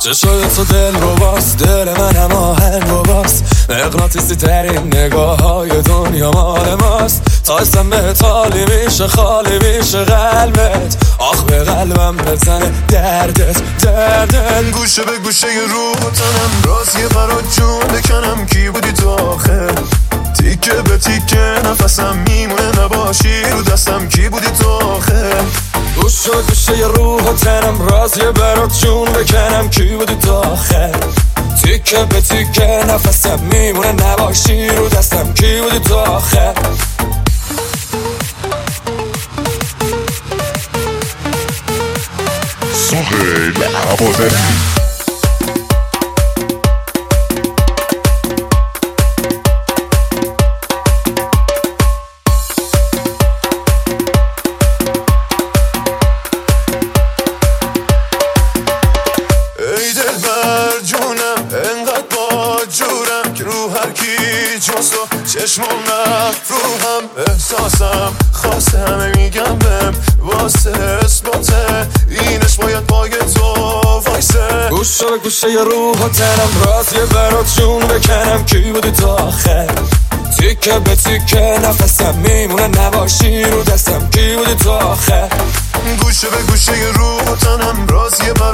چشای تو دل رو باز، دل منم آهنگ رو باز، مغناطیسی ترین نگاه های دنیا مال ماست. تا اسم به تالی میشه خالی میشه قلبت، آخ به قلبم بزنه دردت. گوشه به گوشه روح تنم رازی برات جون بکنم. کی بودی تو آخر؟ تیکه به تیکه نفسم میمونه نباشی رو دستم. کی بودی تو آخر؟ گوشه به گوشه روح و تنم رازی برات جون بکنم. کی بودی تو آخر؟ تیکه به تیکه نفسم میمونه نباشی رو دستم. کی بودی تو آخر؟ سهیل حوادری. چشمم رفت رو هم احساسم خواسته همه میگم بهم واسه اثباته اینش باید پای تو وایسه. گوشه به گوشه روح و تنم رازی برات جون بکنم. کی بودی تو آخر؟ تیکه به تیکه نفسم میمونه نباشی رو دستم. کی بودی تو آخر؟ گوشه به گوشه روح و تنم رازی